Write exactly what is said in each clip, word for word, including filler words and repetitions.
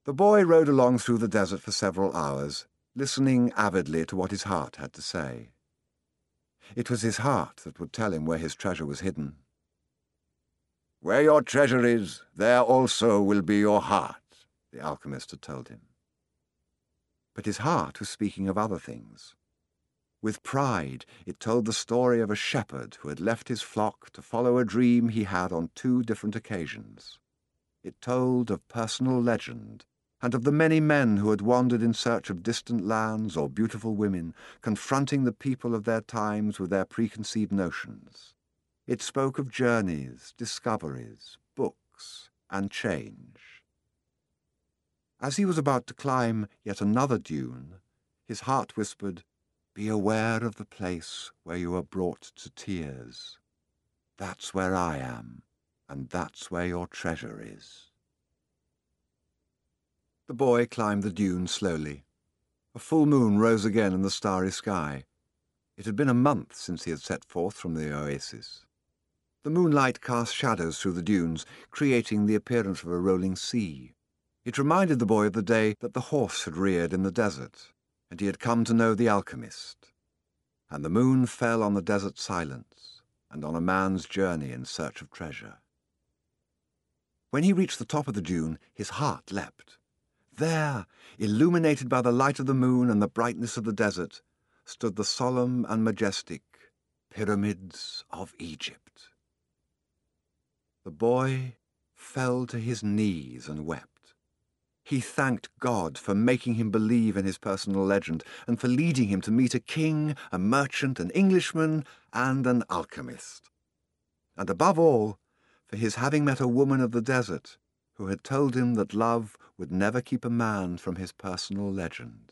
The boy rode along through the desert for several hours, listening avidly to what his heart had to say. It was his heart that would tell him where his treasure was hidden. "Where your treasure is, there also will be your heart," the alchemist had told him. But his heart was speaking of other things. With pride, it told the story of a shepherd who had left his flock to follow a dream he had on two different occasions. It told of personal legend, and of the many men who had wandered in search of distant lands or beautiful women, confronting the people of their times with their preconceived notions. It spoke of journeys, discoveries, books, and change. As he was about to climb yet another dune, his heart whispered, "Be aware of the place where you are brought to tears. That's where I am, and that's where your treasure is." The boy climbed the dune slowly. A full moon rose again in the starry sky. It had been a month since he had set forth from the oasis. The moonlight cast shadows through the dunes, creating the appearance of a rolling sea. It reminded the boy of the day that the horse had reared in the desert, and he had come to know the alchemist. And the moon fell on the desert silence, and on a man's journey in search of treasure. When he reached the top of the dune, his heart leapt. There, illuminated by the light of the moon and the brightness of the desert, stood the solemn and majestic Pyramids of Egypt. The boy fell to his knees and wept. He thanked God for making him believe in his personal legend and for leading him to meet a king, a merchant, an Englishman, and an alchemist. And above all, for his having met a woman of the desert who had told him that love would never keep a man from his personal legend.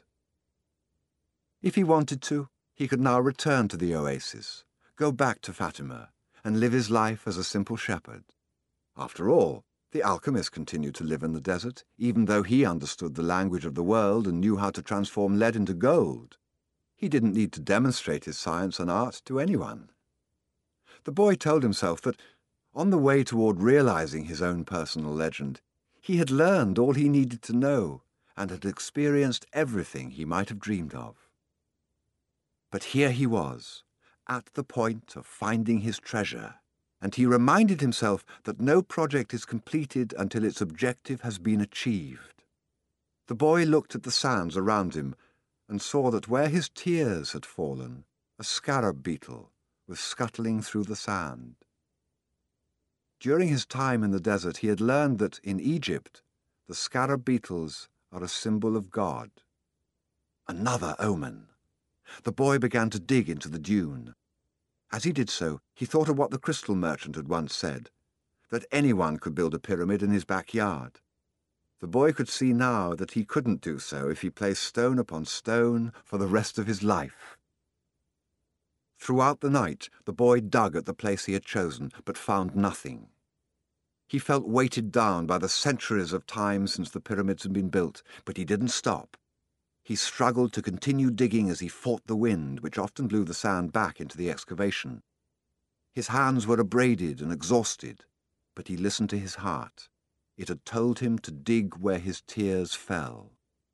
If he wanted to, he could now return to the oasis, go back to Fatima, and live his life as a simple shepherd. After all, the alchemist continued to live in the desert, even though he understood the language of the world and knew how to transform lead into gold. He didn't need to demonstrate his science and art to anyone. The boy told himself that, on the way toward realizing his own personal legend, he had learned all he needed to know and had experienced everything he might have dreamed of. But here he was, at the point of finding his treasure, and he reminded himself that no project is completed until its objective has been achieved. The boy looked at the sands around him and saw that where his tears had fallen, a scarab beetle was scuttling through the sand. During his time in the desert, he had learned that in Egypt, the scarab beetles are a symbol of God. Another omen. The boy began to dig into the dune. As he did so, he thought of what the crystal merchant had once said, that anyone could build a pyramid in his backyard. The boy could see now that he couldn't do so if he placed stone upon stone for the rest of his life. Throughout the night, the boy dug at the place he had chosen, but found nothing. He felt weighted down by the centuries of time since the pyramids had been built, but he didn't stop. He struggled to continue digging as he fought the wind, which often blew the sand back into the excavation. His hands were abraded and exhausted, but he listened to his heart. It had told him to dig where his tears fell.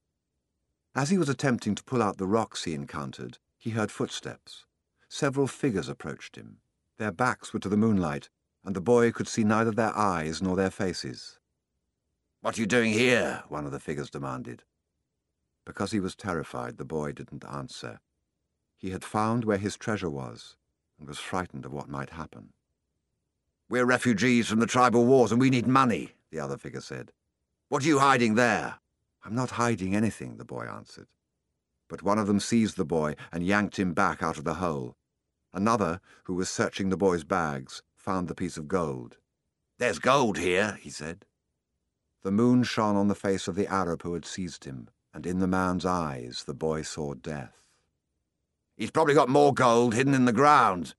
As he was attempting to pull out the rocks he encountered, he heard footsteps. Several figures approached him. Their backs were to the moonlight, and the boy could see neither their eyes nor their faces. "What are you doing here?" one of the figures demanded. Because he was terrified, the boy didn't answer. He had found where his treasure was, and was frightened of what might happen. "We're refugees from the tribal wars, and we need money," the other figure said. "What are you hiding there?" "I'm not hiding anything," the boy answered. But one of them seized the boy and yanked him back out of the hole. Another, who was searching the boy's bags, found the piece of gold. "There's gold here," he said. The moon shone on the face of the Arab who had seized him, and in the man's eyes the boy saw death. "He's probably got more gold hidden in the ground."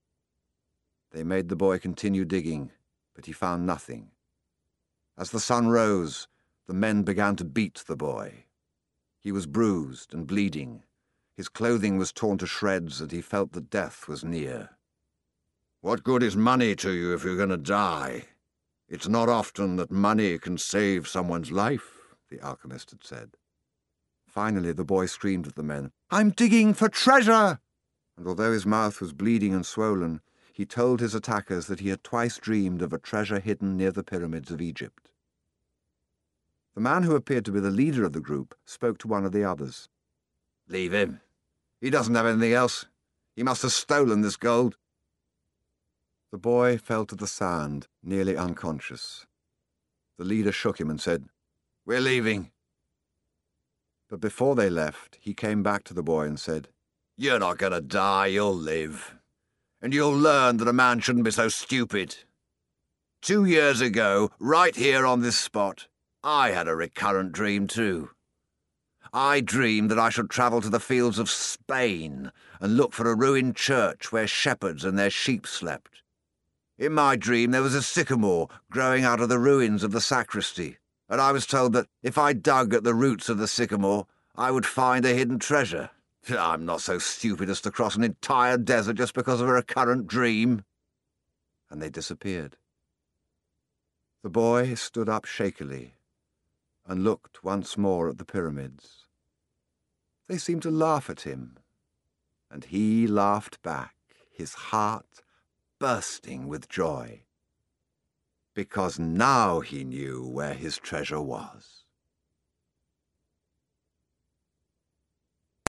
They made the boy continue digging, but he found nothing. As the sun rose, the men began to beat the boy. He was bruised and bleeding. His clothing was torn to shreds, and he felt that death was near. "What good is money to you if you're going to die? It's not often that money can save someone's life," the alchemist had said. Finally the boy screamed at the men, "I'm digging for treasure!" And although his mouth was bleeding and swollen, he told his attackers that he had twice dreamed of a treasure hidden near the pyramids of Egypt. The man who appeared to be the leader of the group spoke to one of the others. "Leave him. He doesn't have anything else. He must have stolen this gold." The boy fell to the sand, nearly unconscious. The leader shook him and said, "We're leaving." But before they left, he came back to the boy and said, "You're not going to die, you'll live. And you'll learn that a man shouldn't be so stupid. Two years ago, right here on this spot, I had a recurrent dream too. I dreamed that I should travel to the fields of Spain and look for a ruined church where shepherds and their sheep slept. In my dream there was a sycamore growing out of the ruins of the sacristy, and I was told that if I dug at the roots of the sycamore, I would find a hidden treasure. I'm not so stupid as to cross an entire desert just because of a recurrent dream." And they disappeared. The boy stood up shakily and looked once more at the pyramids. They seemed to laugh at him, and he laughed back, his heart bursting with joy, because now he knew where his treasure was.